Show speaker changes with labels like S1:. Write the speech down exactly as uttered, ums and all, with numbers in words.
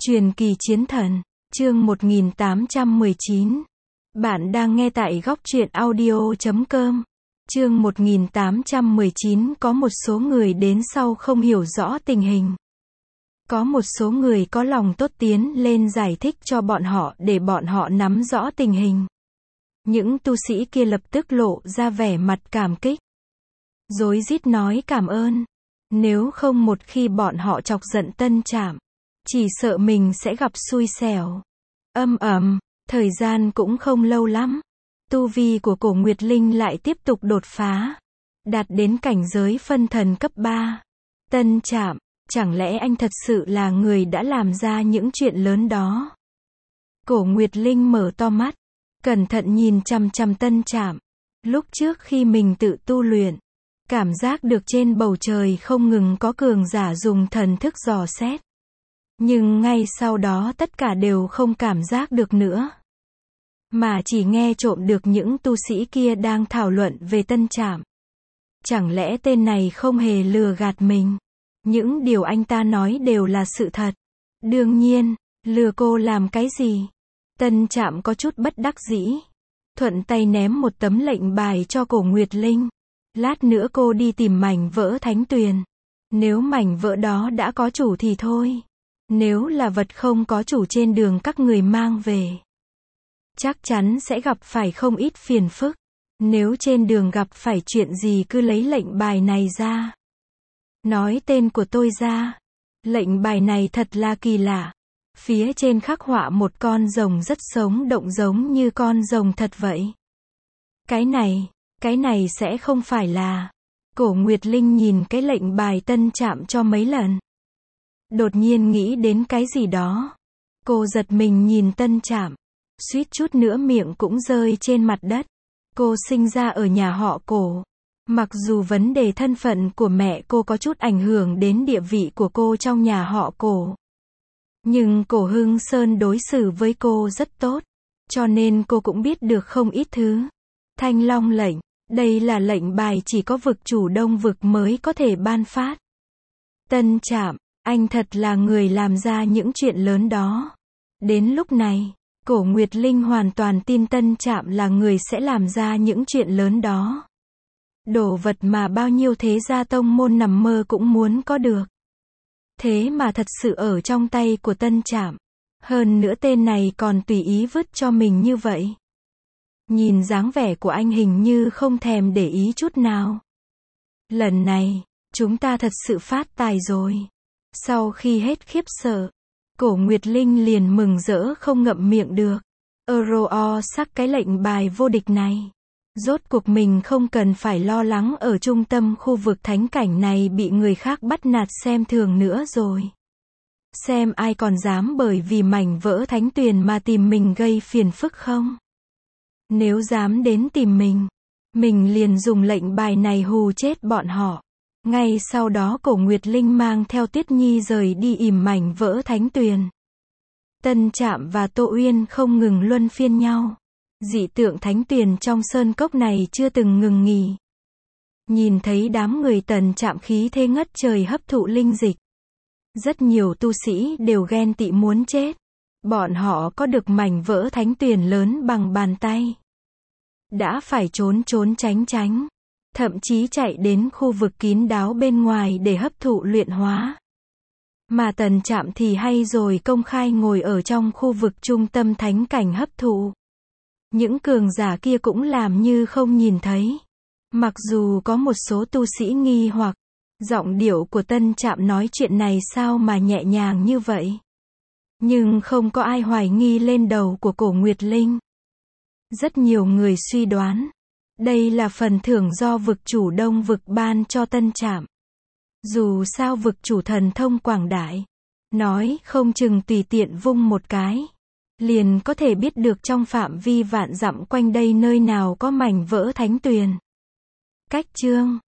S1: Truyền kỳ chiến thần, chương một nghìn tám trăm mười chín. Bạn đang nghe tại góc truyện audio chấm com. Chương một nghìn tám trăm mười chín có một số người đến sau không hiểu rõ tình hình. Có một số người có lòng tốt tiến lên giải thích cho bọn họ để bọn họ nắm rõ tình hình. Những tu sĩ kia lập tức lộ ra vẻ mặt cảm kích. Rối rít nói cảm ơn. Nếu không một khi bọn họ chọc giận Tân Trạm, chỉ sợ mình sẽ gặp xui xẻo. Âm ầm, thời gian cũng không lâu lắm. Tu vi của Cổ Nguyệt Linh lại tiếp tục đột phá. Đạt đến cảnh giới phân thần cấp ba. Tân Trạm, chẳng lẽ anh thật sự là người đã làm ra những chuyện lớn đó? Cổ Nguyệt Linh mở to mắt, cẩn thận nhìn chằm chằm Tân Trạm. Lúc trước khi mình tự tu luyện, cảm giác được trên bầu trời không ngừng có cường giả dùng thần thức dò xét. Nhưng ngay sau đó tất cả đều không cảm giác được nữa. Mà chỉ nghe trộm được những tu sĩ kia đang thảo luận về Tân Trạm. Chẳng lẽ tên này không hề lừa gạt mình? Những điều anh ta nói đều là sự thật. Đương nhiên, lừa cô làm cái gì? Tân Trạm có chút bất đắc dĩ. Thuận tay ném một tấm lệnh bài cho Cổ Nguyệt Linh. Lát nữa cô đi tìm mảnh vỡ thánh tuyền. Nếu mảnh vỡ đó đã có chủ thì thôi. Nếu là vật không có chủ trên đường các người mang về, chắc chắn sẽ gặp phải không ít phiền phức. Nếu trên đường gặp phải chuyện gì cứ lấy lệnh bài này ra. Nói tên của tôi ra. Lệnh bài này thật là kỳ lạ. Phía trên khắc họa một con rồng rất sống động giống như con rồng thật vậy. Cái này, cái này sẽ không phải là... Cổ Nguyệt Linh nhìn cái lệnh bài Tân Trạm cho mấy lần. Đột nhiên nghĩ đến cái gì đó. Cô giật mình nhìn Tân Trạm. Suýt chút nữa miệng cũng rơi trên mặt đất. Cô sinh ra ở nhà họ Cổ. Mặc dù vấn đề thân phận của mẹ cô có chút ảnh hưởng đến địa vị của cô trong nhà họ Cổ. Nhưng Cổ Hưng Sơn đối xử với cô rất tốt. Cho nên cô cũng biết được không ít thứ. Thanh Long lệnh. Đây là lệnh bài chỉ có vực chủ Đông vực mới có thể ban phát. Tân Trạm, anh thật là người làm ra những chuyện lớn đó. Đến lúc này, Cổ Nguyệt Linh hoàn toàn tin Tân Trạm là người sẽ làm ra những chuyện lớn đó. Đồ vật mà bao nhiêu thế gia tông môn nằm mơ cũng muốn có được. Thế mà thật sự ở trong tay của Tân Trạm. Hơn nữa tên này còn tùy ý vứt cho mình như vậy. Nhìn dáng vẻ của anh hình như không thèm để ý chút nào. Lần này, chúng ta thật sự phát tài rồi. Sau khi hết khiếp sợ, Cổ Nguyệt Linh liền mừng rỡ không ngậm miệng được. Euro sắc cái lệnh bài vô địch này. Rốt cuộc mình không cần phải lo lắng ở trung tâm khu vực thánh cảnh này bị người khác bắt nạt xem thường nữa rồi. Xem ai còn dám bởi vì mảnh vỡ thánh tuyền mà tìm mình gây phiền phức không? Nếu dám đến tìm mình, mình liền dùng lệnh bài này hù chết bọn họ. Ngay sau đó Cổ Nguyệt Linh mang theo Tuyết Nhi rời đi ỉm mảnh vỡ thánh tuyền. Tân Trạm và Tô Uyên không ngừng luân phiên nhau. Dị tượng thánh tuyền trong sơn cốc này chưa từng ngừng nghỉ. Nhìn thấy đám người Tần Trạm khí thế ngất trời hấp thụ linh dịch. Rất nhiều tu sĩ đều ghen tị muốn chết. Bọn họ có được mảnh vỡ thánh tuyền lớn bằng bàn tay. Đã phải trốn trốn tránh tránh. Thậm chí chạy đến khu vực kín đáo bên ngoài để hấp thụ luyện hóa. Mà Tần Trạm thì hay rồi công khai ngồi ở trong khu vực trung tâm thánh cảnh hấp thụ. Những cường giả kia cũng làm như không nhìn thấy. Mặc dù có một số tu sĩ nghi hoặc, giọng điệu của Tân Trạm nói chuyện này sao mà nhẹ nhàng như vậy. Nhưng không có ai hoài nghi lên đầu của Cổ Nguyệt Linh. Rất nhiều người suy đoán. Đây là phần thưởng do vực chủ Đông vực ban cho Tân Trạm. Dù sao vực chủ thần thông quảng đại. Nói không chừng tùy tiện vung một cái. Liền có thể biết được trong phạm vi vạn dặm quanh đây nơi nào có mảnh vỡ thánh tuyền. Cách chương